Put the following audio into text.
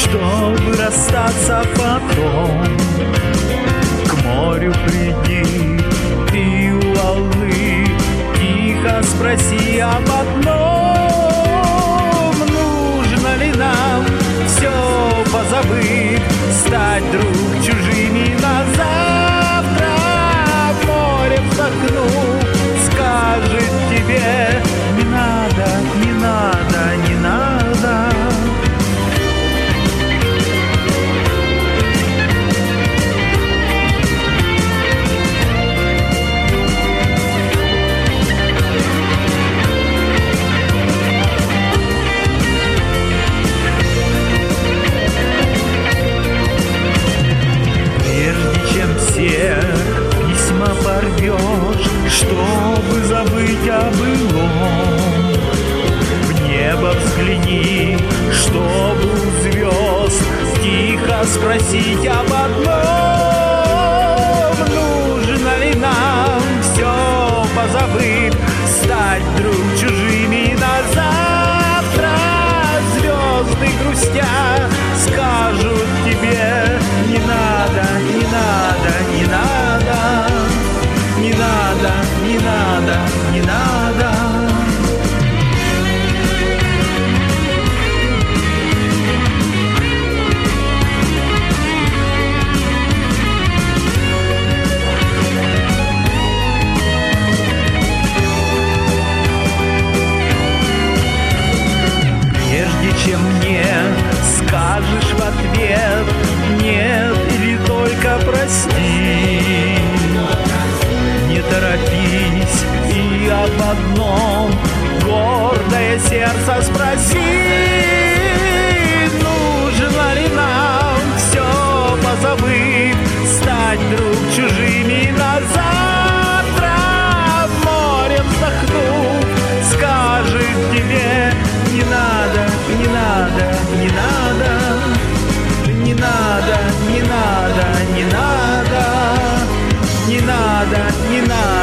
чтобы расстаться потом. К морю приди, ты у волны, тихо спроси об одном. Нужно ли нам все позабыть, стать друг чужими на завтра? Море вздохнув, скажет тебе: не надо, не надо, не надо. Всех письма порвешь, чтобы забыть о былом. В небо взгляни, чтобы у звезд тихо спросить об одном. Нужно ли нам все позабыть, стать друг чужими на завтра? Звезды грустя скажут тебе: не надо, не надо, не надо, не надо, не надо, не надо. Прежде чем мне скажешь в ответ нет или только прости, не торопись и об одном гордое сердце спроси. Нужно ли нам все позабыть, стать друг чужими на завтра? Море вздохнув, скажет тебе: не надо, не надо, не надо, не надо, не надо, не надо, не надо, не надо.